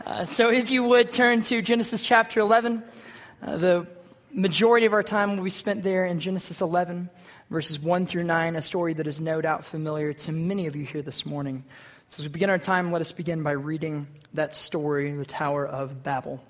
So if you would turn to Genesis chapter 11, the majority of our time will be spent there in Genesis 11, verses 1 through 9, a story that is no doubt familiar to many of you here this morning. So as we begin our time, let us begin by reading that story, the Tower of Babel.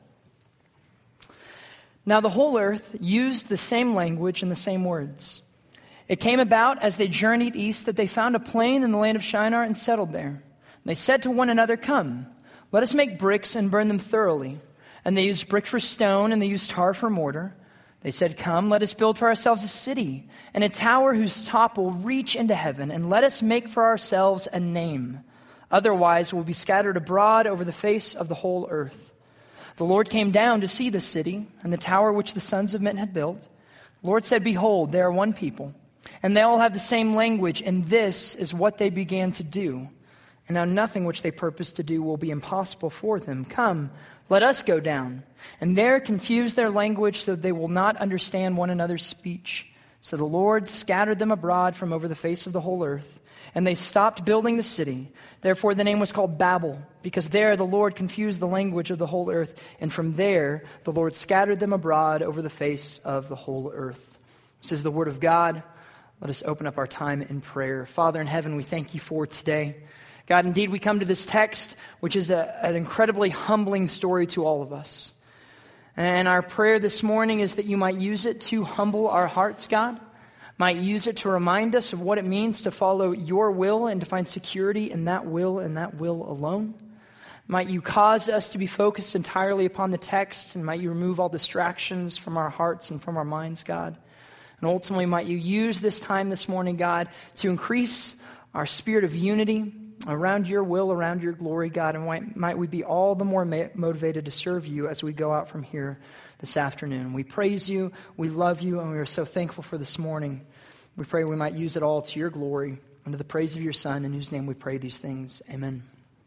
Now the whole earth used the same language and the same words. It came about as they journeyed east that they found a plain in the land of Shinar and settled there. And they said to one another, "Come, let us make bricks and burn them thoroughly." And they used brick for stone, and they used tar for mortar. They said, "Come, let us build for ourselves a city, and a tower whose top will reach into heaven, and let us make for ourselves a name. Otherwise we'll be scattered abroad over the face of the whole earth." The Lord came down to see the city, and the tower which the sons of men had built. The Lord said, "Behold, they are one people, and they all have the same language, and this is what they began to do. And now nothing which they purpose to do will be impossible for them. Come, let us go down, and there confuse their language so that they will not understand one another's speech." So the Lord scattered them abroad from over the face of the whole earth, and they stopped building the city. Therefore the name was called Babel, because there the Lord confused the language of the whole earth, and from there the Lord scattered them abroad over the face of the whole earth. This is the word of God. Let us open up our time in prayer. Father in heaven, we thank you for today. God, indeed, we come to this text, which is an incredibly humbling story to all of us. And our prayer this morning is that you might use it to humble our hearts, God. Might use it to remind us of what it means to follow your will and to find security in that will and that will alone. Might you cause us to be focused entirely upon the text, and might you remove all distractions from our hearts and from our minds, God. And ultimately, might you use this time this morning, God, to increase our spirit of unity around your will, around your glory, God, and might we be all the more motivated to serve you as we go out from here this afternoon. We praise you, we love you, and we are so thankful for this morning. We pray we might use it all to your glory and to the praise of your Son, in whose name we pray these things. Amen.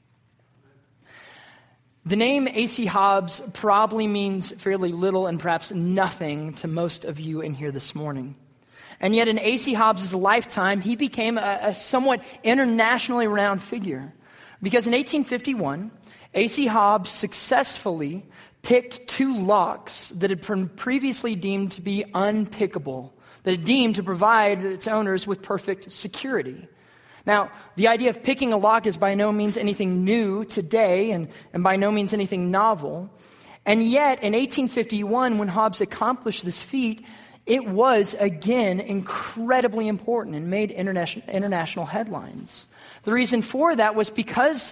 The name A.C. Hobbs probably means fairly little and perhaps nothing to most of you in here this morning. And yet in A.C. Hobbs' lifetime, he became a somewhat internationally renowned figure. Because in 1851, A.C. Hobbs successfully picked two locks that had been previously deemed to be unpickable, that had deemed to provide its owners with perfect security. Now, the idea of picking a lock is by no means anything new today and by no means anything novel. And yet, in 1851, when Hobbs accomplished this feat, it was, again, incredibly important and made international headlines. The reason for that was because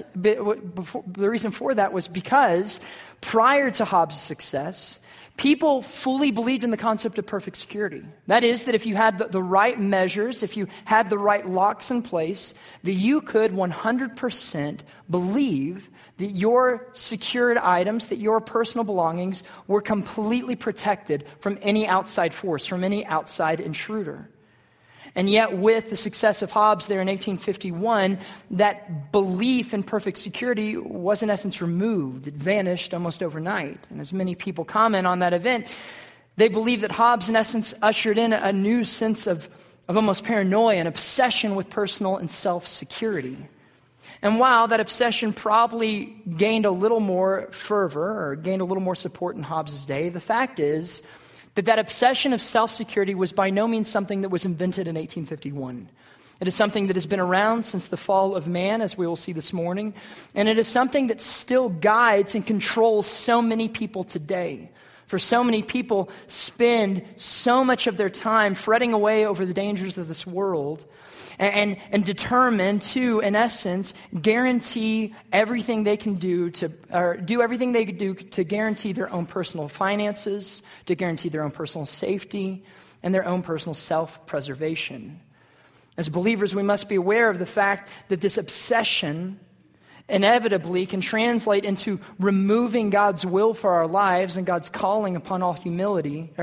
prior to Hobbes' success, people fully believed in the concept of perfect security. That is, that if you had the right measures, if you had the right locks in place, that you could 100% believe that your secured items, that your personal belongings were completely protected from any outside force, from any outside intruder. And yet with the success of Hobbes there in 1851, that belief in perfect security was in essence removed. It vanished almost overnight. And as many people comment on that event, they believe that Hobbes in essence ushered in a new sense of almost paranoia, an obsession with personal and self-security. And while that obsession probably gained a little more fervor or gained a little more support in Hobbes' day, the fact is that obsession of self-security was by no means something that was invented in 1851. It is something that has been around since the fall of man, as we will see this morning, and it is something that still guides and controls so many people today. For so many people spend so much of their time fretting away over the dangers of this world and determined to, in essence, guarantee everything they can do do everything they can do to guarantee their own personal finances, to guarantee their own personal safety, and their own personal self-preservation. As believers, we must be aware of the fact that this obsession inevitably can translate into removing God's will for our lives and God's calling upon all humanity,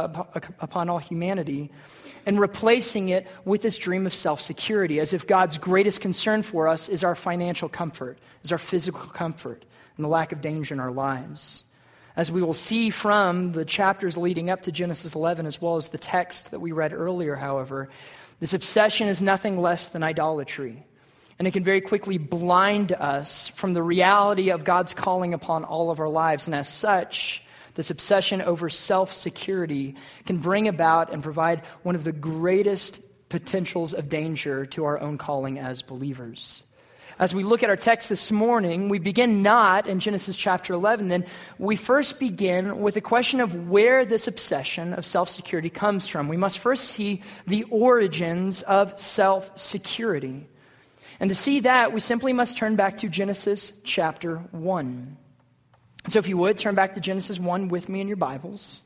and replacing it with this dream of self-security, as if God's greatest concern for us is our financial comfort, is our physical comfort, and the lack of danger in our lives. As we will see from the chapters leading up to Genesis 11, as well as the text that we read earlier, however, this obsession is nothing less than idolatry. And it can very quickly blind us from the reality of God's calling upon all of our lives. And as such, this obsession over self-security can bring about and provide one of the greatest potentials of danger to our own calling as believers. As we look at our text this morning, we begin not in Genesis chapter 11. Then we first begin with the question of where this obsession of self-security comes from. We must first see the origins of self-security. And to see that, we simply must turn back to Genesis chapter 1. So if you would, turn back to Genesis 1 with me in your Bibles.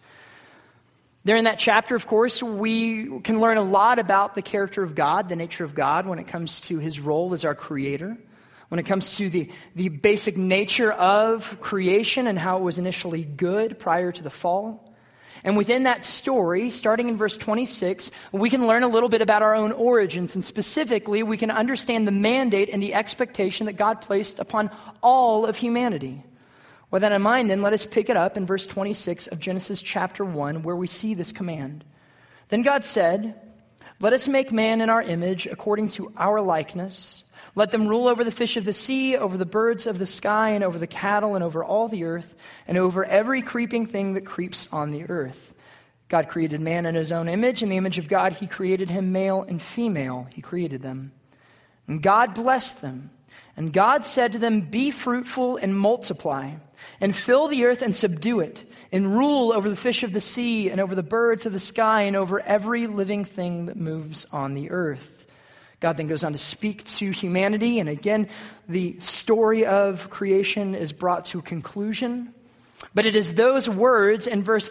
There in that chapter, of course, we can learn a lot about the character of God, the nature of God, when it comes to his role as our creator, when it comes to the basic nature of creation and how it was initially good prior to the fall. And within that story, starting in verse 26, we can learn a little bit about our own origins. And specifically, we can understand the mandate and the expectation that God placed upon all of humanity. With that in mind, then, let us pick it up in verse 26 of Genesis chapter 1, where we see this command. Then God said, "Let us make man in our image, according to our likeness. Let them rule over the fish of the sea, over the birds of the sky, and over the cattle, and over all the earth, and over every creeping thing that creeps on the earth." God created man in his own image. In the image of God, he created him, male and female. He created them. And God blessed them. And God said to them, "Be fruitful and multiply, and fill the earth and subdue it, and rule over the fish of the sea, and over the birds of the sky, and over every living thing that moves on the earth." God then goes on to speak to humanity, and again, the story of creation is brought to a conclusion. But it is those words in verse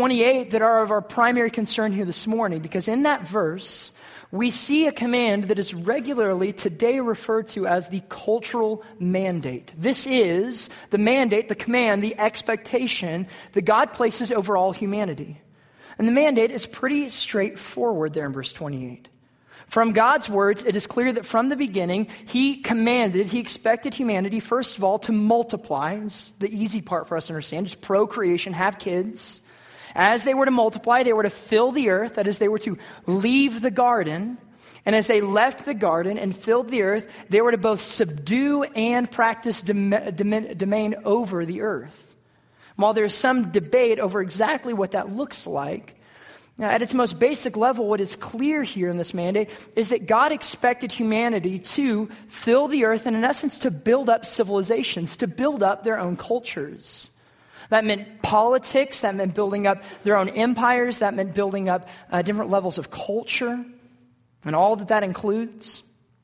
28 that are of our primary concern here this morning, because in that verse, we see a command that is regularly today referred to as the cultural mandate. This is the mandate, the command, the expectation that God places over all humanity. And the mandate is pretty straightforward there in verse 28. From God's words, it is clear that from the beginning, he expected humanity, first of all, to multiply. It's the easy part for us to understand, just procreation, have kids. As they were to multiply, they were to fill the earth, that is, they were to leave the garden. And as they left the garden and filled the earth, they were to both subdue and practice domain over the earth. While there's some debate over exactly what that looks like, now, at its most basic level, what is clear here in this mandate is that God expected humanity to fill the earth and, in essence, to build up civilizations, to build up their own cultures. That meant politics, that meant building up their own empires, that meant building up different levels of culture, and all that includes.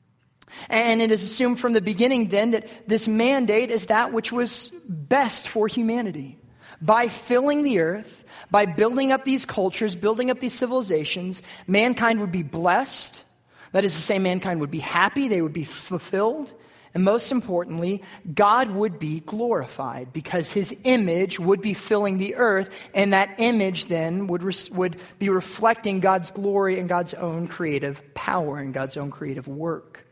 And it is assumed from the beginning then that this mandate is that which was best for humanity. By filling the earth, by building up these cultures, building up these civilizations, mankind would be blessed. That is to say, mankind would be happy, they would be fulfilled. And most importantly, God would be glorified because his image would be filling the earth, and that image then would be reflecting God's glory and God's own creative power and God's own creative work.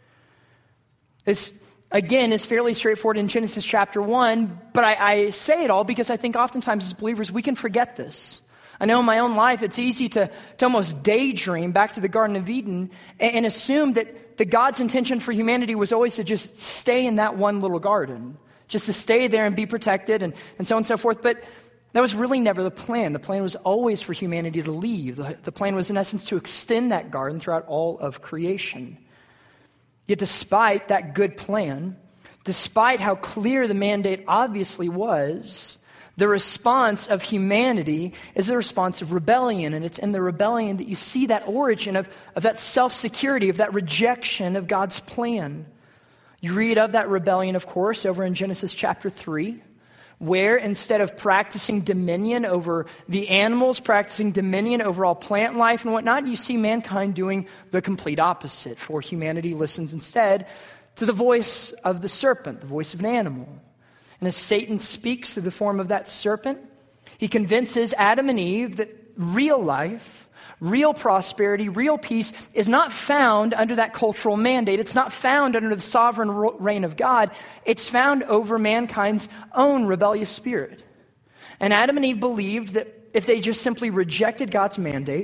This, again, is fairly straightforward in Genesis chapter 1, but I say it all because I think oftentimes as believers we can forget this. I know in my own life it's easy to almost daydream back to the Garden of Eden and assume that God's intention for humanity was always to just stay in that one little garden, just to stay there and be protected and so on and so forth. But that was really never the plan. The plan was always for humanity to leave. The plan was in essence to extend that garden throughout all of creation. Yet despite that good plan, despite how clear the mandate obviously was, the response of humanity is the response of rebellion. And it's in the rebellion that you see that origin of that self-security, of that rejection of God's plan. You read of that rebellion, of course, over in Genesis chapter 3, where instead of practicing dominion over the animals, practicing dominion over all plant life and whatnot, you see mankind doing the complete opposite. For humanity listens instead to the voice of the serpent, the voice of an animal. And as Satan speaks through the form of that serpent, he convinces Adam and Eve that real life, real prosperity, real peace is not found under that cultural mandate. It's not found under the sovereign reign of God. It's found over mankind's own rebellious spirit. And Adam and Eve believed that if they just simply rejected God's mandate,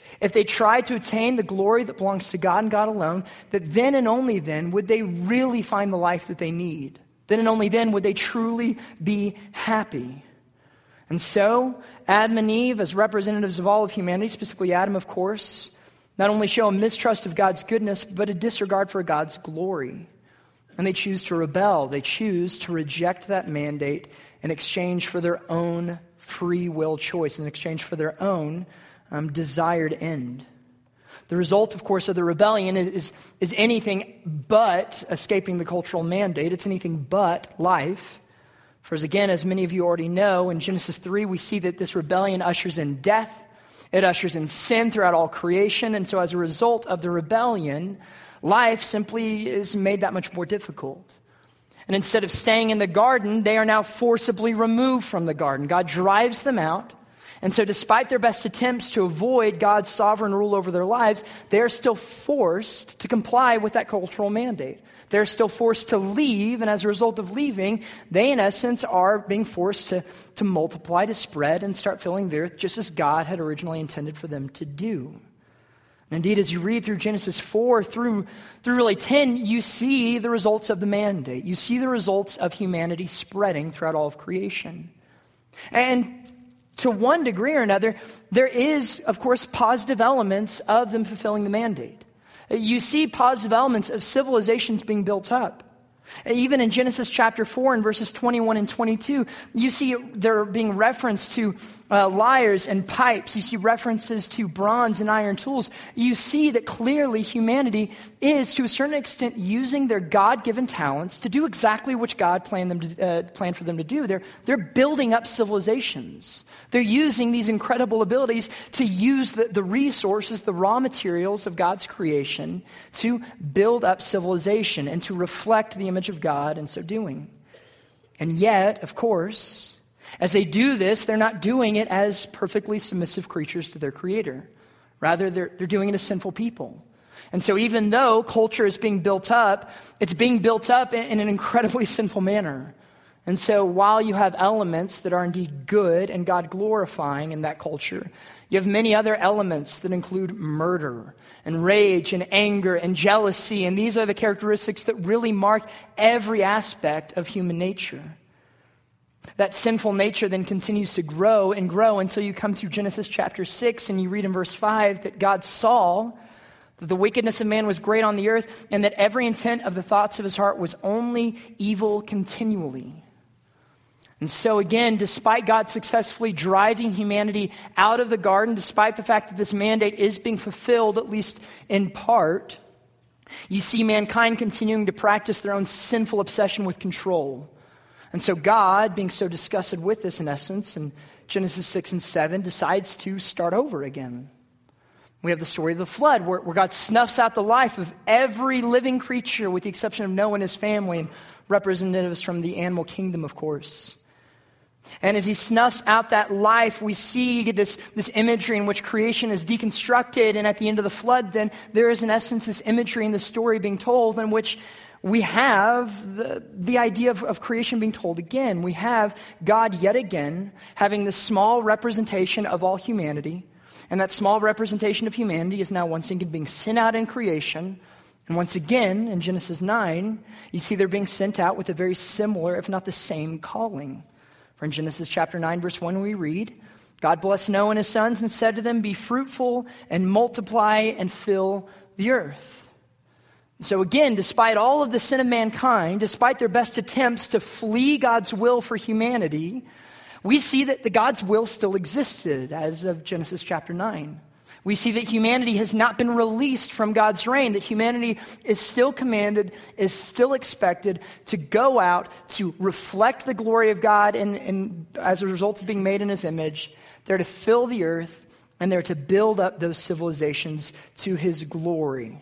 if they tried to attain the glory that belongs to God and God alone, that then and only then would they really find the life that they need. Then and only then would they truly be happy. And so, Adam and Eve, as representatives of all of humanity, specifically Adam, of course, not only show a mistrust of God's goodness, but a disregard for God's glory. And they choose to rebel. They choose to reject that mandate in exchange for their own free will choice, in exchange for their own desired end. The result, of course, of the rebellion is anything but escaping the cultural mandate. It's anything but life. For as many of you already know, in Genesis 3, we see that this rebellion ushers in death. It ushers in sin throughout all creation. And so as a result of the rebellion, life simply is made that much more difficult. And instead of staying in the garden, they are now forcibly removed from the garden. God drives them out. And so despite their best attempts to avoid God's sovereign rule over their lives, they are still forced to comply with that cultural mandate. They're still forced to leave, and as a result of leaving, they in essence are being forced to multiply, to spread, and start filling the earth just as God had originally intended for them to do. And indeed, as you read through Genesis 4 through really 10, you see the results of the mandate. You see the results of humanity spreading throughout all of creation. And to one degree or another, there is, of course, positive elements of them fulfilling the mandate. You see positive elements of civilizations being built up. Even in Genesis chapter 4 and verses 21 and 22, you see there being reference to lyres and pipes. You see references to bronze and iron tools. You see that clearly humanity is, to a certain extent, using their God-given talents to do exactly what God planned for them to do. They're building up civilizations. They're using these incredible abilities to use the resources, the raw materials of God's creation to build up civilization and to reflect the image of God in so doing. And yet, of course, as they do this, they're not doing it as perfectly submissive creatures to their Creator. Rather, they're doing it as sinful people. And so even though culture is being built up, it's being built up in an incredibly sinful manner. And so while you have elements that are indeed good and God-glorifying in that culture, you have many other elements that include murder and rage and anger and jealousy. And these are the characteristics that really mark every aspect of human nature. That sinful nature then continues to grow and grow until you come to Genesis chapter 6 and you read in verse 5 that God saw that the wickedness of man was great on the earth and that every intent of the thoughts of his heart was only evil continually. And so again, despite God successfully driving humanity out of the garden, despite the fact that this mandate is being fulfilled, at least in part, you see mankind continuing to practice their own sinful obsession with control. And so God, being so disgusted with this in essence, in Genesis 6 and 7, decides to start over again. We have the story of the flood, where God snuffs out the life of every living creature with the exception of Noah and his family, and representatives from the animal kingdom, of course. And as he snuffs out that life, we see this imagery in which creation is deconstructed. And at the end of the flood, then there is in essence this imagery in the story being told in which we have the idea of creation being told again. We have God yet again having this small representation of all humanity. And that small representation of humanity is now once again being sent out in creation. And once again, in Genesis 9, you see they're being sent out with a very similar, if not the same, calling. For in Genesis chapter 9, verse 1, we read, God blessed Noah and his sons and said to them, be fruitful and multiply and fill the earth. So again, despite all of the sin of mankind, despite their best attempts to flee God's will for humanity, we see that the God's will still existed as of Genesis chapter 9. We see that humanity has not been released from God's reign, that humanity is still commanded, is still expected to go out to reflect the glory of God and as a result of being made in his image, they're to fill the earth and they're to build up those civilizations to his glory.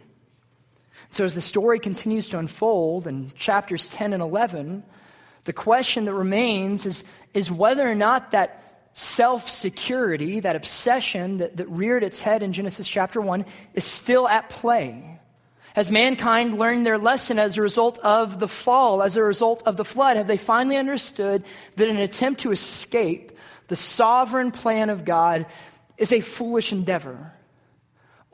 So as the story continues to unfold in chapters 10 and 11, the question that remains is whether or not that self-security, that obsession that reared its head in Genesis chapter 1 is still at play. Has mankind learned their lesson as a result of the fall, as a result of the flood? Have they finally understood that an attempt to escape the sovereign plan of God is a foolish endeavor?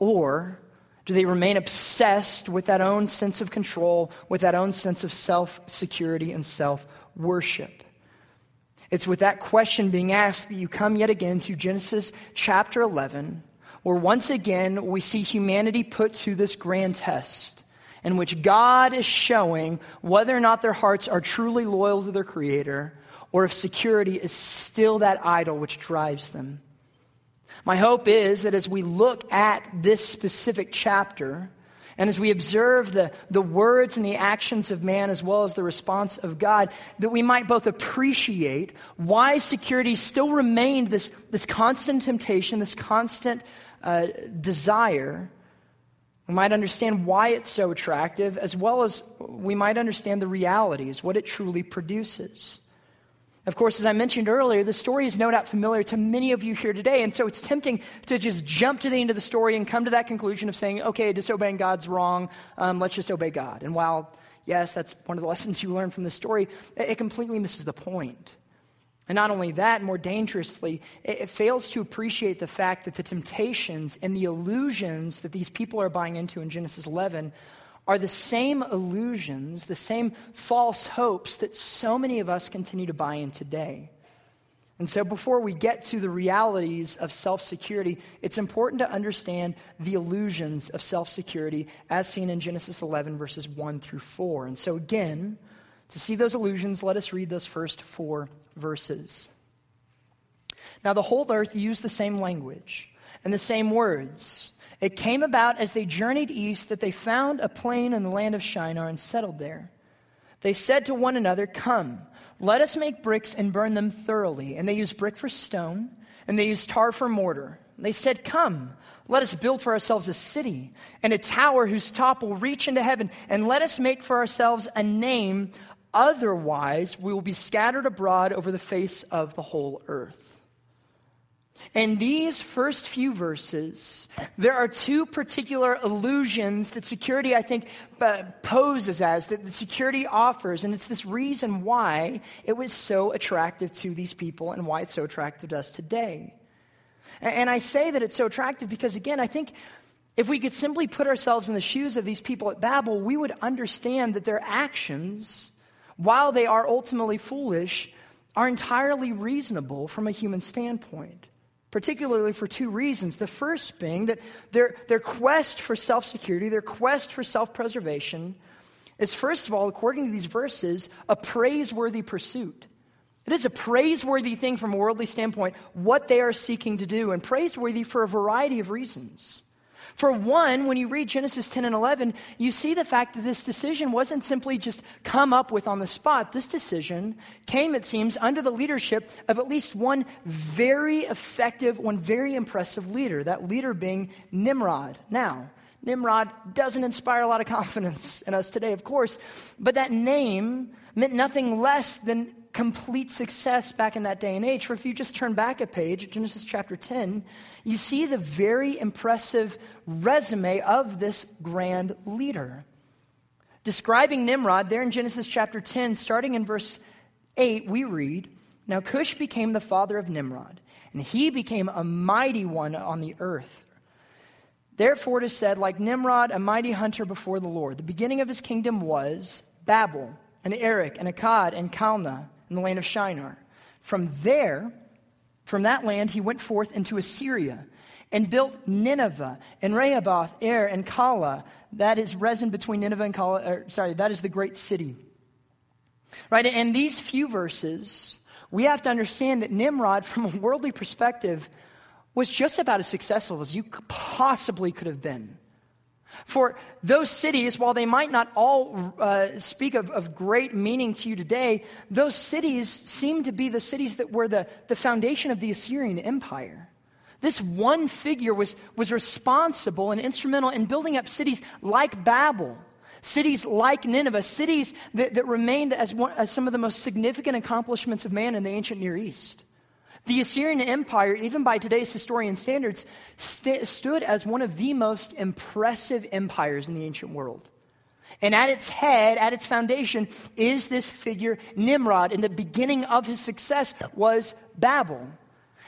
Or do they remain obsessed with that own sense of control, with that own sense of self-security and self-worship? It's with that question being asked that you come yet again to Genesis chapter 11, where once again we see humanity put to this grand test in which God is showing whether or not their hearts are truly loyal to their Creator, or if security is still that idol which drives them. My hope is that as we look at this specific chapter, and as we observe the words and the actions of man as well as the response of God, that we might both appreciate why security still remained this constant temptation, this constant desire. We might understand why it's so attractive, as well as we might understand the realities, what it truly produces. Of course, as I mentioned earlier, the story is no doubt familiar to many of you here today, and so it's tempting to just jump to the end of the story and come to that conclusion of saying, okay, disobeying God's wrong, let's just obey God. And while, yes, that's one of the lessons you learn from the story, it completely misses the point. And not only that, more dangerously, it fails to appreciate the fact that the temptations and the illusions that these people are buying into in Genesis 11 are the same illusions, the same false hopes that so many of us continue to buy in today. And so before we get to the realities of self-security, it's important to understand the illusions of self-security as seen in Genesis 11, verses 1 through 4. And so again, to see those illusions, let us read those first 4 verses. Now the whole earth used the same language and the same words. It came about as they journeyed east that they found a plain in the land of Shinar and settled there. They said to one another, "Come, let us make bricks and burn them thoroughly." And they used brick for stone, and they used tar for mortar. And they said, "Come, let us build for ourselves a city and a tower whose top will reach into heaven, and let us make for ourselves a name. Otherwise, we will be scattered abroad over the face of the whole earth." In these first few verses, there are 2 particular illusions that security, I think, poses as, that the security offers. And it's this reason why it was so attractive to these people and why it's so attractive to us today. And I say that it's so attractive because, again, I think if we could simply put ourselves in the shoes of these people at Babel, we would understand that their actions, while they are ultimately foolish, are entirely reasonable from a human standpoint. Particularly for 2 reasons. The first being that their quest for self-security, their quest for self-preservation is, first of all, according to these verses, a praiseworthy pursuit. It is a praiseworthy thing from a worldly standpoint, what they are seeking to do, and praiseworthy for a variety of reasons. For one, when you read Genesis 10 and 11, you see the fact that this decision wasn't simply just come up with on the spot. This decision came, it seems, under the leadership of at least one very effective, one very impressive leader, that leader being Nimrod. Now, Nimrod doesn't inspire a lot of confidence in us today, of course, but that name meant nothing less than complete success back in that day and age. For if you just turn back a page, Genesis chapter 10, you see the very impressive resume of this grand leader. Describing Nimrod there in Genesis chapter 10, starting in verse 8, we read, "Now Cush became the father of Nimrod, and he became a mighty one on the earth. Therefore it is said, like Nimrod, a mighty hunter before the Lord. The beginning of his kingdom was Babel, and Erech, and Akkad, and Calneh, in the land of Shinar. From that land he went forth into Assyria and built Nineveh and Rehoboth, and Calah, that is Rezin between Nineveh and Calah, that is the great city." Right, and these few verses, we have to understand that Nimrod, from a worldly perspective, was just about as successful as you possibly could have been. For those cities, while they might not all speak of great meaning to you today, those cities seem to be the cities that were the foundation of the Assyrian Empire. This one figure was responsible and instrumental in building up cities like Babel, cities like Nineveh, cities that remained as some of the most significant accomplishments of man in the ancient Near East. The Assyrian Empire, even by today's historian standards, stood as one of the most impressive empires in the ancient world. And at its head, at its foundation, is this figure Nimrod. And the beginning of his success was Babel.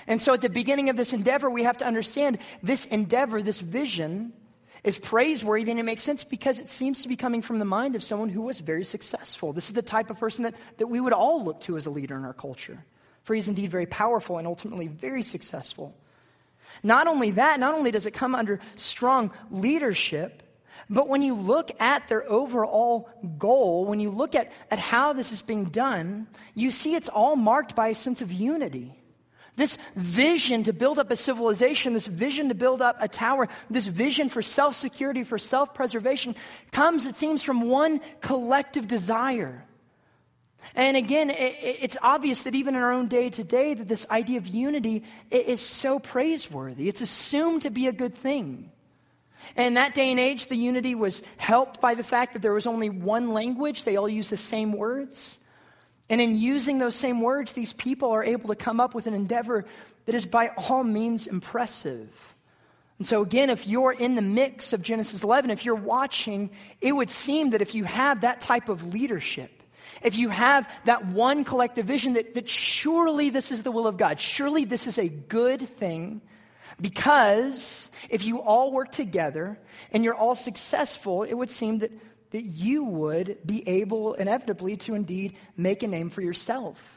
And so at the beginning of this endeavor, we have to understand this endeavor, this vision, is praiseworthy, and it makes sense because it seems to be coming from the mind of someone who was very successful. This is the type of person that we would all look to as a leader in our culture, for he's indeed very powerful and ultimately very successful. Not only that, not only does it come under strong leadership, but when you look at their overall goal, when you look at how this is being done, you see it's all marked by a sense of unity. This vision to build up a civilization, this vision to build up a tower, this vision for self-security, for self-preservation comes, it seems, from one collective desire. And again, it's obvious that even in our own day today that this idea of unity is so praiseworthy. It's assumed to be a good thing. And in that day and age, the unity was helped by the fact that there was only one language. They all used the same words. And in using those same words, these people are able to come up with an endeavor that is by all means impressive. And so again, if you're in the mix of Genesis 11, if you're watching, it would seem that if you have that type of leadership, if you have that one collective vision that surely this is the will of God, surely this is a good thing, because if you all work together and you're all successful, it would seem that you would be able inevitably to indeed make a name for yourself.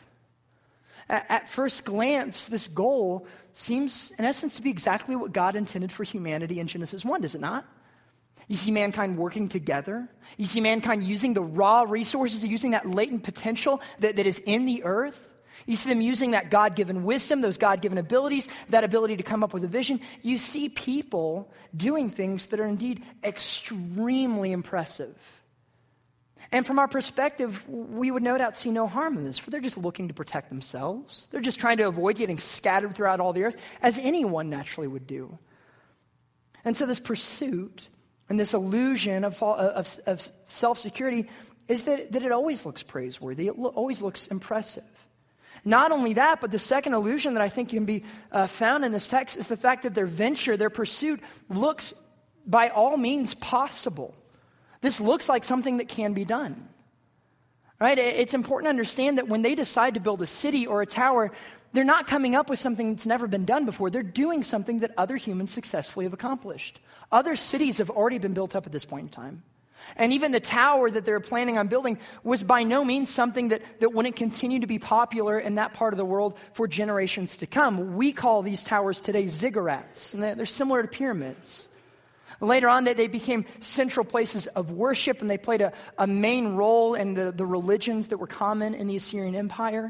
At first glance, this goal seems in essence to be exactly what God intended for humanity in Genesis 1, does it not? You see mankind working together. You see mankind using the raw resources, using that latent potential that is in the earth. You see them using that God-given wisdom, those God-given abilities, that ability to come up with a vision. You see people doing things that are indeed extremely impressive. And from our perspective, we would no doubt see no harm in this, for they're just looking to protect themselves. They're just trying to avoid getting scattered throughout all the earth, as anyone naturally would do. And so this pursuit and this illusion of self-security is that it always looks praiseworthy. It always looks impressive. Not only that, but the second illusion that I think can be found in this text is the fact that their venture, their pursuit, looks by all means possible. This looks like something that can be done. Right? It's important to understand that when they decide to build a city or a tower, they're not coming up with something that's never been done before. They're doing something that other humans successfully have accomplished. Other cities have already been built up at this point in time. And even the tower that they're planning on building was by no means something that wouldn't continue to be popular in that part of the world for generations to come. We call these towers today ziggurats, and they're similar to pyramids. Later on, they became central places of worship, and they played a main role in the religions that were common in the Assyrian Empire.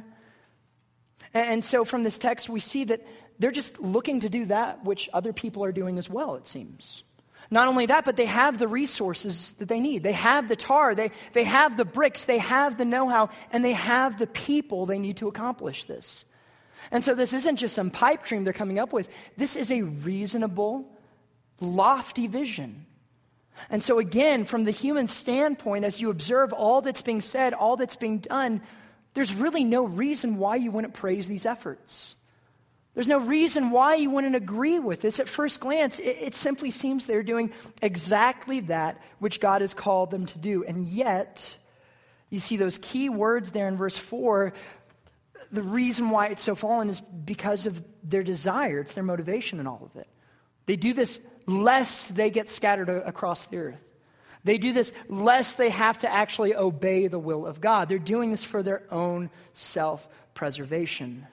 And so from this text, we see that they're just looking to do that which other people are doing as well, it seems. Not only that, but they have the resources that they need. They have the tar, they have the bricks, they have the know-how, and they have the people they need to accomplish this. And so this isn't just some pipe dream they're coming up with. This is a reasonable, lofty vision. And so again, from the human standpoint, as you observe all that's being said, all that's being done, there's really no reason why you wouldn't praise these efforts. There's no reason why you wouldn't agree with this. At first glance, it simply seems they're doing exactly that which God has called them to do. And yet, you see those key words there in verse 4, the reason why it's so fallen is because of their desire. It's their motivation in all of it. They do this lest they get scattered across the earth. They do this lest they have to actually obey the will of God. They're doing this for their own self-preservation.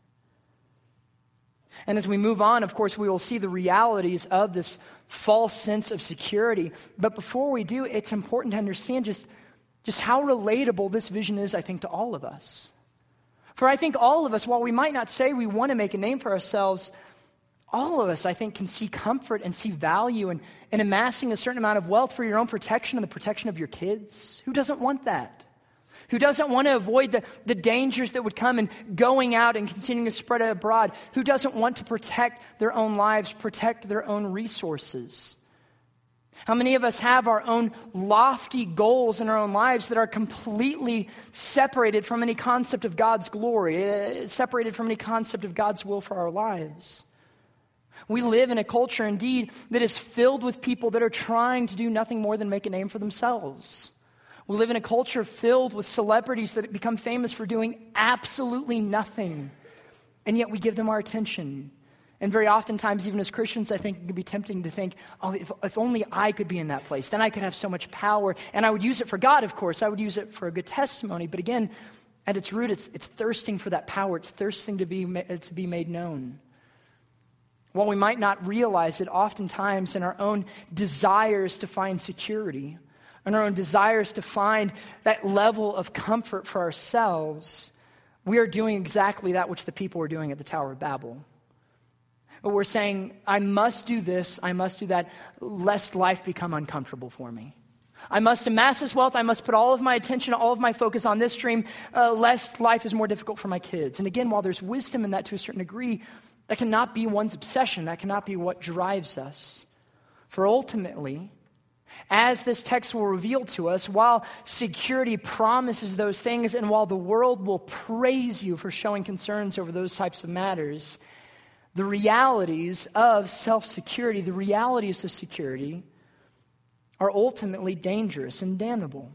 And as we move on, of course, we will see the realities of this false sense of security. But before we do, it's important to understand just how relatable this vision is, I think, to all of us. For I think all of us, while we might not say we want to make a name for ourselves, all of us, I think, can see comfort and see value in amassing a certain amount of wealth for your own protection and the protection of your kids. Who doesn't want that? Who doesn't want to avoid the dangers that would come in going out and continuing to spread it abroad? Who doesn't want to protect their own lives, protect their own resources? How many of us have our own lofty goals in our own lives that are completely separated from any concept of God's glory, separated from any concept of God's will for our lives? We live in a culture, indeed, that is filled with people that are trying to do nothing more than make a name for themselves. We live in a culture filled with celebrities that become famous for doing absolutely nothing And yet we give them our attention. And very oftentimes, even as Christians, I think it can be tempting to think, oh, if only I could be in that place, then I could have so much power. And I would use it for God, of course. I would use it for a good testimony. But again, at its root, it's thirsting for that power. It's thirsting to be made known. While we might not realize it, oftentimes in our own desires to find security, in our own desires to find that level of comfort for ourselves, we are doing exactly that which the people were doing at the Tower of Babel. We're saying, I must do this, I must do that, lest life become uncomfortable for me. I must amass this wealth, I must put all of my attention, all of my focus on this dream, lest life is more difficult for my kids. And again, while there's wisdom in that to a certain degree, that cannot be one's obsession, that cannot be what drives us. For ultimately, as this text will reveal to us, while security promises those things, and while the world will praise you for showing concerns over those types of matters, the realities of self-security, the realities of security, are ultimately dangerous and damnable.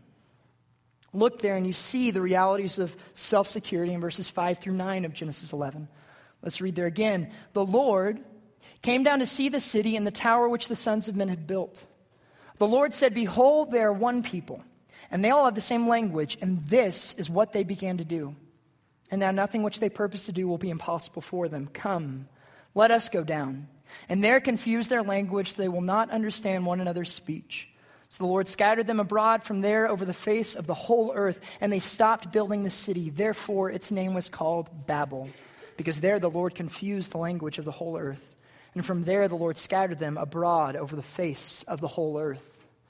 Look there and you see the realities of self-security in verses 5 through 9 of Genesis 11. Let's read there again. The Lord came down to see the city and the tower which the sons of men had built. The Lord said, behold, they are one people, and they all have the same language, and this is what they began to do. And now nothing which they purpose to do will be impossible for them. Come, let us go down. And there confuse their language, they will not understand one another's speech. So the Lord scattered them abroad from there over the face of the whole earth, and they stopped building the city. Therefore its name was called Babel, because there the Lord confused the language of the whole earth. And from there the Lord scattered them abroad over the face of the whole earth.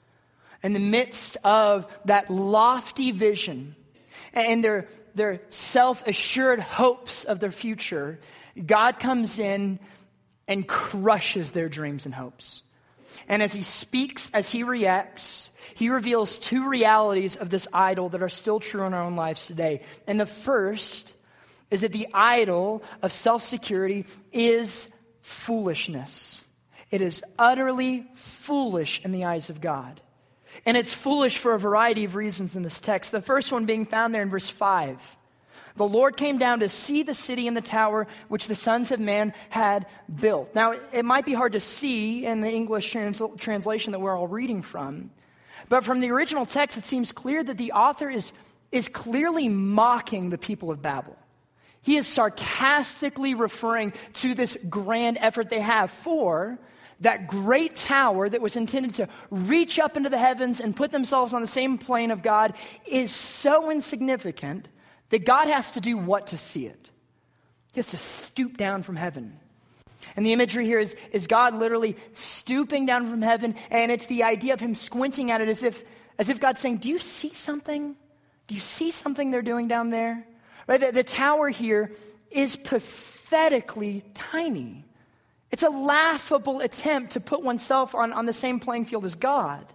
In the midst of that lofty vision and their self-assured hopes of their future, God comes in and crushes their dreams and hopes. And as he speaks, as he reacts, he reveals two realities of this idol that are still true in our own lives today. And the first is that the idol of self-security is foolishness. It is utterly foolish in the eyes of God. And it's foolish for a variety of reasons in this text. The first one being found there in verse 5. The Lord came down to see the city and the tower which the sons of man had built. Now, it might be hard to see in the English translation that we're all reading from, but from the original text, it seems clear that the author is clearly mocking the people of Babel. He is sarcastically referring to this grand effort they have for that great tower that was intended to reach up into the heavens and put themselves on the same plane of God is so insignificant that God has to do what to see it? He has to stoop down from heaven. And the imagery here is God literally stooping down from heaven, and it's the idea of him squinting at it as if God's saying, do you see something? Do you see something they're doing down there? Right? The tower here is pathetically tiny. It's a laughable attempt to put oneself on the same playing field as God.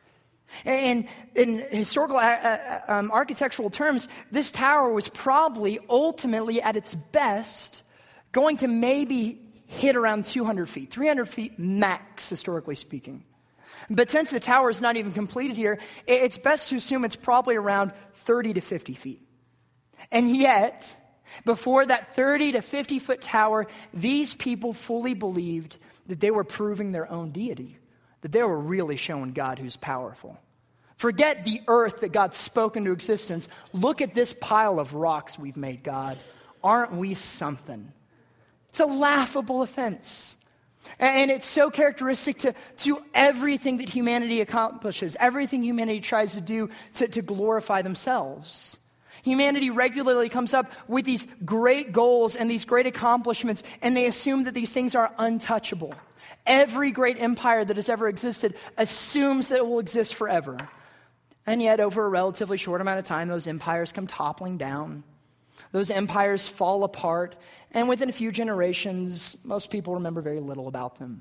And in historical architectural terms, this tower was probably ultimately at its best going to maybe hit around 200 feet, 300 feet max, historically speaking. But since the tower is not even completed here, it's best to assume it's probably around 30 to 50 feet. And yet, before that 30 to 50 foot tower, these people fully believed that they were proving their own deity, that they were really showing God who's powerful. Forget the earth that God spoke into existence. Look at this pile of rocks we've made, God. Aren't we something? It's a laughable offense. And it's so characteristic to everything that humanity accomplishes, everything humanity tries to do to glorify themselves. Humanity regularly comes up with these great goals and these great accomplishments, and they assume that these things are untouchable. Every great empire that has ever existed assumes that it will exist forever. And yet, over a relatively short amount of time, those empires come toppling down. Those empires fall apart, and within a few generations, most people remember very little about them.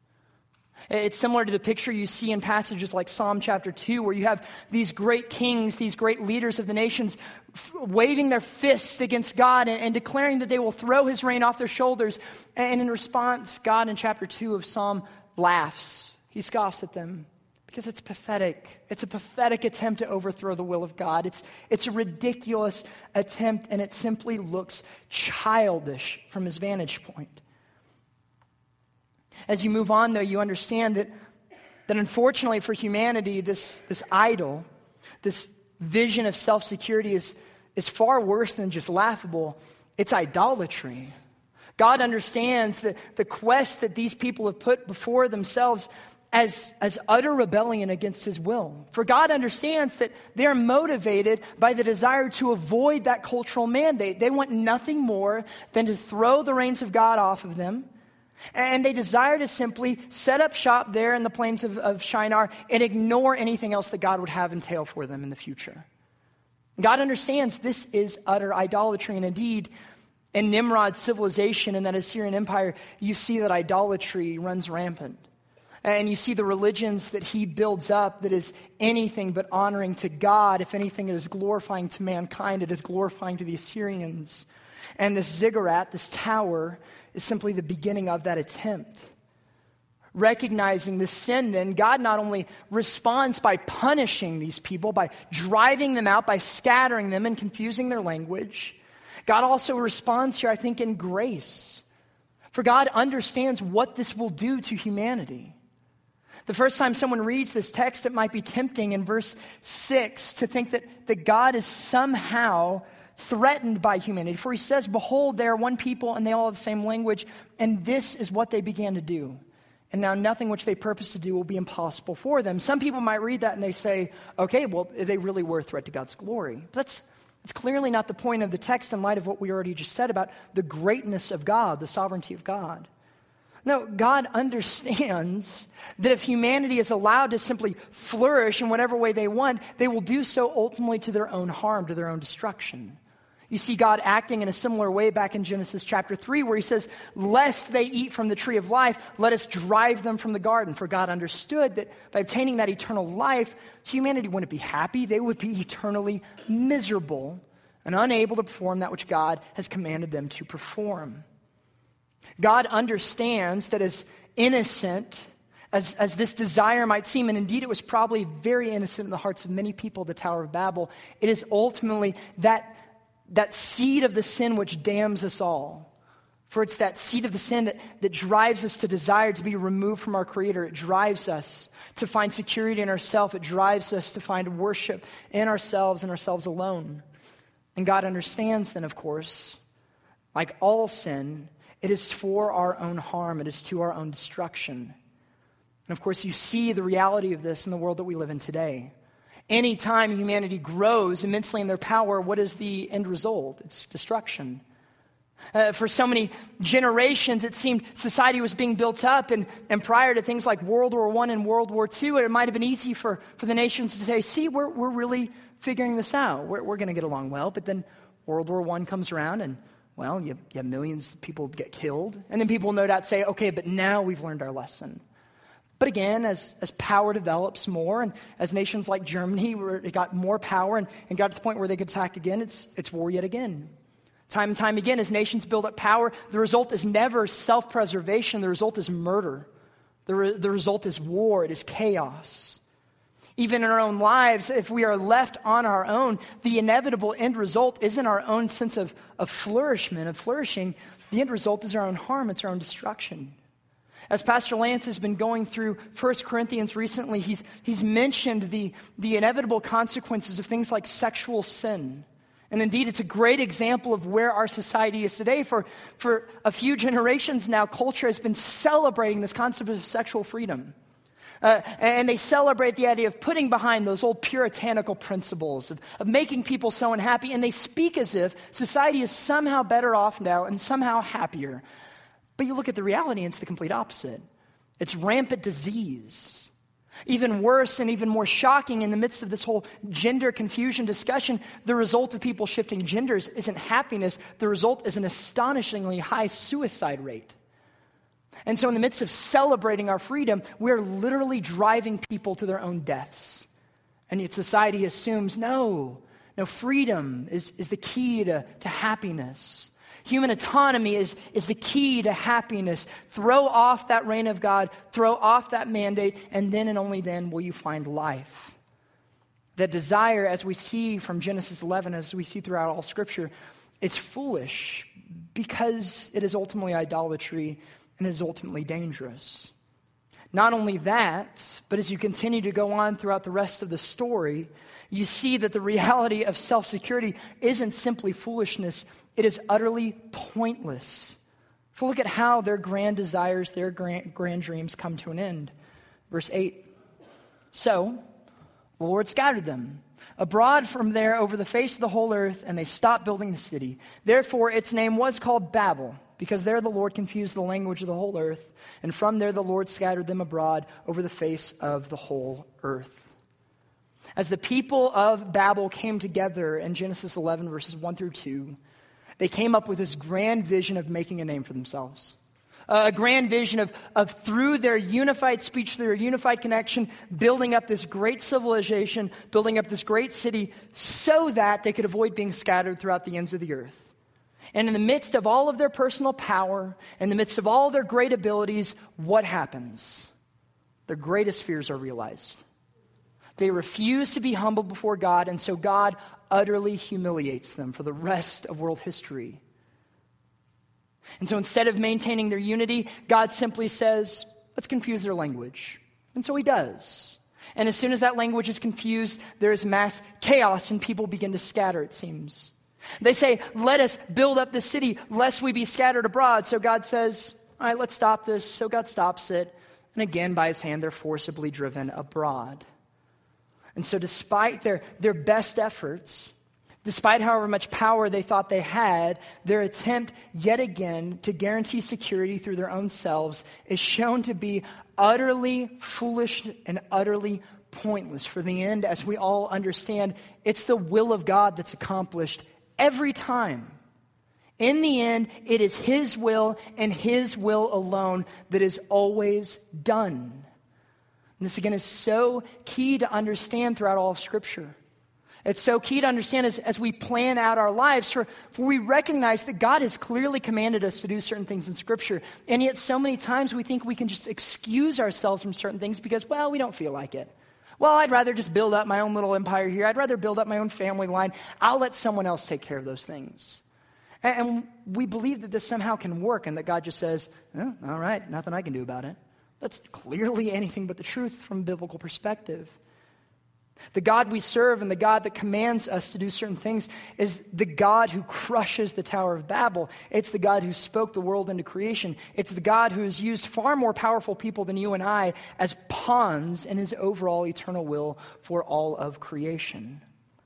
It's similar to the picture you see in passages like Psalm chapter 2, where you have these great kings, these great leaders of the nations, waving their fists against God and declaring that they will throw his reign off their shoulders. And in response, God in chapter 2 of Psalm laughs. He scoffs at them Because it's pathetic. It's a pathetic attempt to overthrow the will of God. It's a ridiculous attempt, and it simply looks childish from his vantage point. As you move on, though, you understand that unfortunately for humanity, this idol, this vision of self-security is far worse than just laughable. It's idolatry. God understands the quest that these people have put before themselves as utter rebellion against his will. For God understands that they're motivated by the desire to avoid that cultural mandate. They want nothing more than to throw the reins of God off of them. And they desire to simply set up shop there in the plains of Shinar and ignore anything else that God would have entail for them in the future. God understands this is utter idolatry. And indeed, in Nimrod's civilization in that Assyrian Empire, you see that idolatry runs rampant. And you see the religions that he builds up that is anything but honoring to God. If anything, it is glorifying to mankind. It is glorifying to the Assyrians. And this ziggurat, this tower, is simply the beginning of that attempt. Recognizing the sin, then, God not only responds by punishing these people, by driving them out, by scattering them and confusing their language. God also responds here, I think, in grace. For God understands what this will do to humanity. The first time someone reads this text, it might be tempting in verse 6 to think that God is somehow threatened by humanity. For he says, behold, they are one people and they all have the same language, and this is what they began to do. And now nothing which they purpose to do will be impossible for them. Some people might read that and they say, okay, well, they really were a threat to God's glory. But that's clearly not the point of the text in light of what we already just said about the greatness of God, the sovereignty of God. No, God understands that if humanity is allowed to simply flourish in whatever way they want, they will do so ultimately to their own harm, to their own destruction. You see God acting in a similar way back in Genesis chapter 3, where he says, lest they eat from the tree of life, let us drive them from the garden. For God understood that by obtaining that eternal life, humanity wouldn't be happy. They would be eternally miserable and unable to perform that which God has commanded them to perform. God understands that as innocent as this desire might seem, and indeed it was probably very innocent in the hearts of many people at the Tower of Babel, it is ultimately that seed of the sin which damns us all. For it's that seed of the sin that drives us to desire to be removed from our Creator. It drives us to find security in ourselves. It drives us to find worship in ourselves and ourselves alone. And God understands then, of course, like all sin, it is for our own harm. It is to our own destruction. And of course, you see the reality of this in the world that we live in today. Anytime humanity grows immensely in their power, what is the end result? It's destruction. For so many generations, it seemed society was being built up, and prior to things like World War I and World War II, it might have been easy for the nations to say, see, we're really figuring this out. We're going to get along well. But then World War I comes around, and well, you have millions of people get killed. And then people no doubt say, okay, but now we've learned our lesson. But again, as power develops more, and as nations like Germany, where it got more power and got to the point where they could attack again, it's war yet again. Time and time again, as nations build up power, the result is never self-preservation. The result is murder. The result is war. It is chaos. Even in our own lives, if we are left on our own, the inevitable end result isn't our own sense of flourishment, of flourishing. The end result is our own harm. It's our own destruction. As Pastor Lance has been going through 1 Corinthians recently, he's mentioned the inevitable consequences of things like sexual sin. And indeed, it's a great example of where our society is today. For a few generations now, culture has been celebrating this concept of sexual freedom. And they celebrate the idea of putting behind those old puritanical principles, of making people so unhappy. And they speak as if society is somehow better off now and somehow happier. But you look at the reality, and it's the complete opposite. It's rampant disease. Even worse and even more shocking, in the midst of this whole gender confusion discussion, the result of people shifting genders isn't happiness. The result is an astonishingly high suicide rate. And so in the midst of celebrating our freedom, we're literally driving people to their own deaths. And yet society assumes, no, freedom is the key to happiness. Human autonomy is the key to happiness. Throw off that reign of God, throw off that mandate, and then and only then will you find life. That desire, as we see from Genesis 11, as we see throughout all Scripture, it's foolish because it is ultimately idolatry and it is ultimately dangerous. Not only that, but as you continue to go on throughout the rest of the story, you see that the reality of self-security isn't simply foolishness, it is utterly pointless. So look at how their grand desires, their grand dreams come to an end. Verse 8. So the Lord scattered them abroad from there over the face of the whole earth, and they stopped building the city. Therefore its name was called Babel, because there the Lord confused the language of the whole earth, and from there the Lord scattered them abroad over the face of the whole earth. As the people of Babel came together in Genesis 11, verses 1 through 2, they came up with this grand vision of making a name for themselves. A grand vision of through their unified speech, through their unified connection, building up this great civilization, building up this great city, so that they could avoid being scattered throughout the ends of the earth. And in the midst of all of their personal power, in the midst of all their great abilities, what happens? Their greatest fears are realized. They refuse to be humbled before God, and so God utterly humiliates them for the rest of world history. And so instead of maintaining their unity, God simply says, let's confuse their language. And so he does. And as soon as that language is confused, there is mass chaos and people begin to scatter, it seems. They say, let us build up the city lest we be scattered abroad. So God says, all right, let's stop this. So God stops it. And again, by his hand, they're forcibly driven abroad. And so despite their best efforts, despite however much power they thought they had, their attempt yet again to guarantee security through their own selves is shown to be utterly foolish and utterly pointless. For the end, as we all understand, it's the will of God that's accomplished every time. In the end, it is his will and his will alone that is always done. And this, again, is so key to understand throughout all of Scripture. It's so key to understand as we plan out our lives, for we recognize that God has clearly commanded us to do certain things in Scripture. And yet so many times we think we can just excuse ourselves from certain things because, well, we don't feel like it. Well, I'd rather just build up my own little empire here. I'd rather build up my own family line. I'll let someone else take care of those things. And we believe that this somehow can work and that God just says, oh, all right, nothing I can do about it. That's clearly anything but the truth from a biblical perspective. The God we serve and the God that commands us to do certain things is the God who crushes the Tower of Babel. It's the God who spoke the world into creation. It's the God who has used far more powerful people than you and I as pawns in his overall eternal will for all of creation.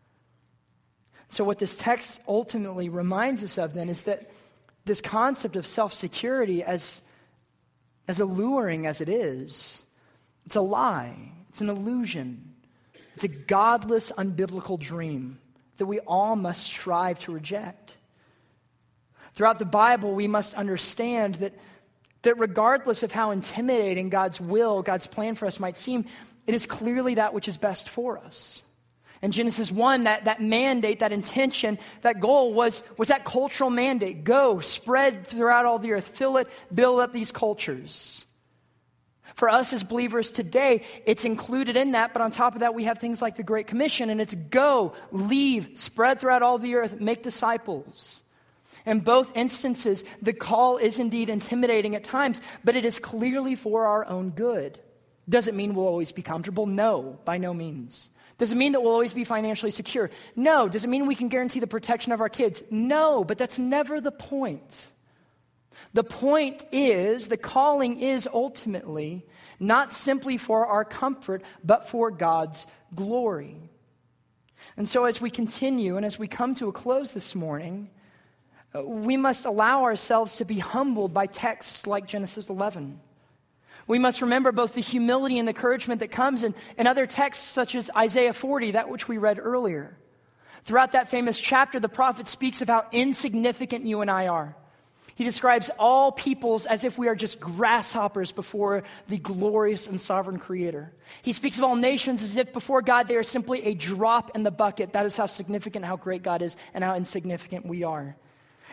So what this text ultimately reminds us of then is that this concept of self-security, as alluring as it is, it's a lie. It's an illusion. It's a godless, unbiblical dream that we all must strive to reject. Throughout the Bible, we must understand that regardless of how intimidating God's will, God's plan for us might seem, it is clearly that which is best for us. In Genesis 1, that mandate, that intention, that goal was that cultural mandate. Go, spread throughout all the earth, fill it, build up these cultures. For us as believers today, it's included in that, but on top of that, we have things like the Great Commission, and it's go, leave, spread throughout all the earth, make disciples. In both instances, the call is indeed intimidating at times, but it is clearly for our own good. Does it mean we'll always be comfortable? No, by no means. Does it mean that we'll always be financially secure? No. Does it mean we can guarantee the protection of our kids? No, but that's never the point. The point is, the calling is ultimately not simply for our comfort, but for God's glory. And so as we continue and as we come to a close this morning, we must allow ourselves to be humbled by texts like Genesis 11. We must remember both the humility and the encouragement that comes in other texts such as Isaiah 40, that which we read earlier. Throughout that famous chapter, the prophet speaks of how insignificant you and I are. He describes all peoples as if we are just grasshoppers before the glorious and sovereign Creator. He speaks of all nations as if before God they are simply a drop in the bucket. That is how significant, how great God is, and how insignificant we are.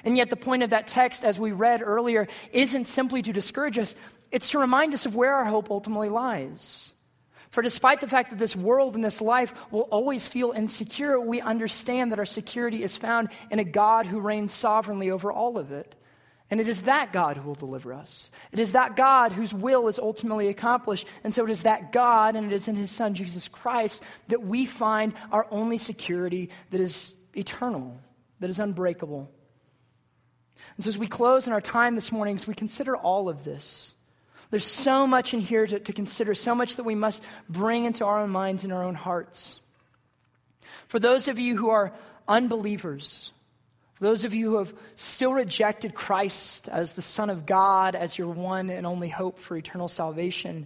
And yet the point of that text, as we read earlier, isn't simply to discourage us. It's to remind us of where our hope ultimately lies. For despite the fact that this world and this life will always feel insecure, we understand that our security is found in a God who reigns sovereignly over all of it. And it is that God who will deliver us. It is that God whose will is ultimately accomplished. And so it is that God, and it is in his Son, Jesus Christ, that we find our only security that is eternal, that is unbreakable. And so as we close in our time this morning, as we consider all of this, there's so much in here to consider, so much that we must bring into our own minds and our own hearts. For those of you who are unbelievers, for those of you who have still rejected Christ as the Son of God, as your one and only hope for eternal salvation,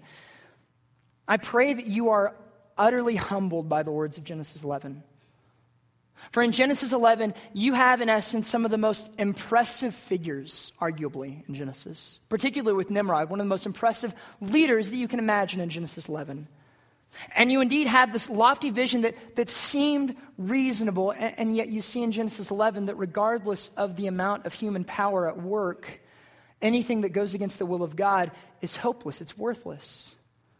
I pray that you are utterly humbled by the words of Genesis 11. For in Genesis 11, you have, in essence, some of the most impressive figures, arguably, in Genesis. Particularly with Nimrod, one of the most impressive leaders that you can imagine in Genesis 11. And you indeed have this lofty vision that seemed reasonable, and yet you see in Genesis 11 that regardless of the amount of human power at work, anything that goes against the will of God is hopeless, it's worthless.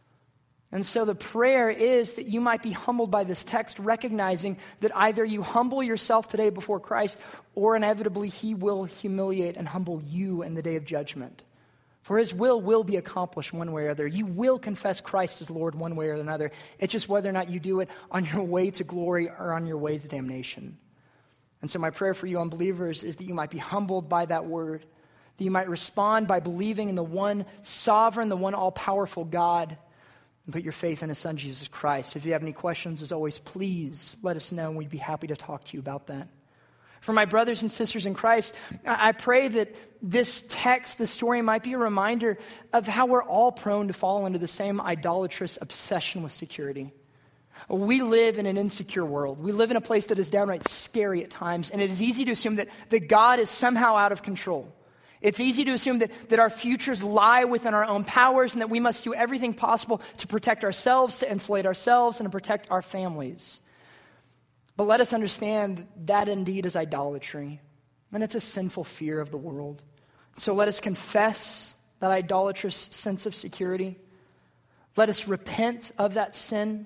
And so the prayer is that you might be humbled by this text, recognizing that either you humble yourself today before Christ, or inevitably he will humiliate and humble you in the day of judgment. For his will be accomplished one way or other. You will confess Christ as Lord one way or another. It's just whether or not you do it on your way to glory or on your way to damnation. And so my prayer for you unbelievers is that you might be humbled by that word, that you might respond by believing in the one sovereign, the one all-powerful God, and put your faith in his Son, Jesus Christ. If you have any questions, as always, please let us know, and we'd be happy to talk to you about that. For my brothers and sisters in Christ, I pray that this text, this story, might be a reminder of how we're all prone to fall into the same idolatrous obsession with security. We live in an insecure world. We live in a place that is downright scary at times, and it is easy to assume that God is somehow out of control. It's easy to assume that our futures lie within our own powers and that we must do everything possible to protect ourselves, to insulate ourselves, and to protect our families. But let us understand that indeed is idolatry, and it's a sinful fear of the world. So let us confess that idolatrous sense of security. Let us repent of that sin,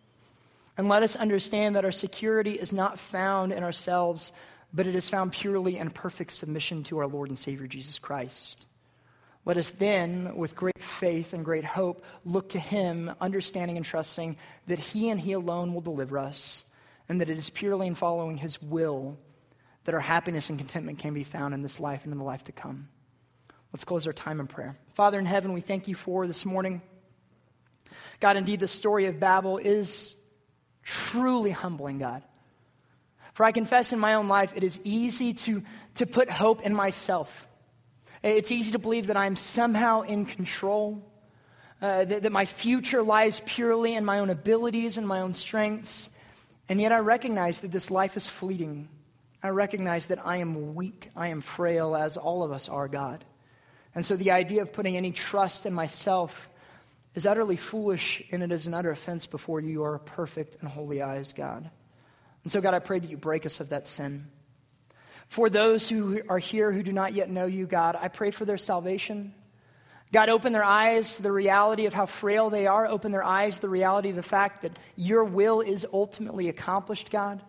and let us understand that our security is not found in ourselves, but it is found purely in perfect submission to our Lord and Savior, Jesus Christ. Let us then, with great faith and great hope, look to him, understanding and trusting that he and he alone will deliver us, and that it is purely in following his will that our happiness and contentment can be found in this life and in the life to come. Let's close our time in prayer. Father in heaven, we thank you for this morning. God, indeed, the story of Babel is truly humbling, God. For I confess in my own life, it is easy to put hope in myself. It's easy to believe that I'm somehow in control, that my future lies purely in my own abilities and my own strengths. And yet I recognize that this life is fleeting. I recognize that I am weak, I am frail, as all of us are, God. And so the idea of putting any trust in myself is utterly foolish, and it is an utter offense before your perfect and holy eyes, God. And so, God, I pray that you break us of that sin. For those who are here who do not yet know you, God, I pray for their salvation. God, open their eyes to the reality of how frail they are. Open their eyes to the reality of the fact that your will is ultimately accomplished, God.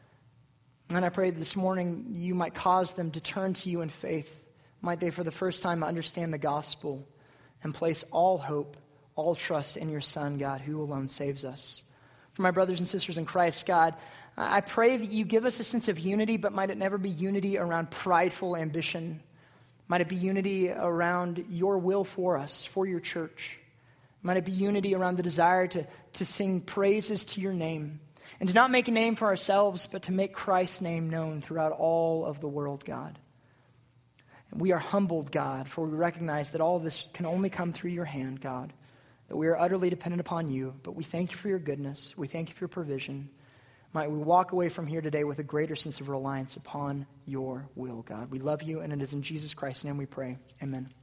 And I pray that this morning you might cause them to turn to you in faith. Might they for the first time understand the gospel and place all hope, all trust in your Son, God, who alone saves us. For my brothers and sisters in Christ, God, I pray that you give us a sense of unity, but might it never be unity around prideful ambition. Might it be unity around your will for us, for your church. Might it be unity around the desire to sing praises to your name and to not make a name for ourselves, but to make Christ's name known throughout all of the world, God. And we are humbled, God, for we recognize that all of this can only come through your hand, God, that we are utterly dependent upon you, but we thank you for your goodness. We thank you for your provision. Might we walk away from here today with a greater sense of reliance upon your will, God. We love you, and it is in Jesus Christ's name we pray. Amen.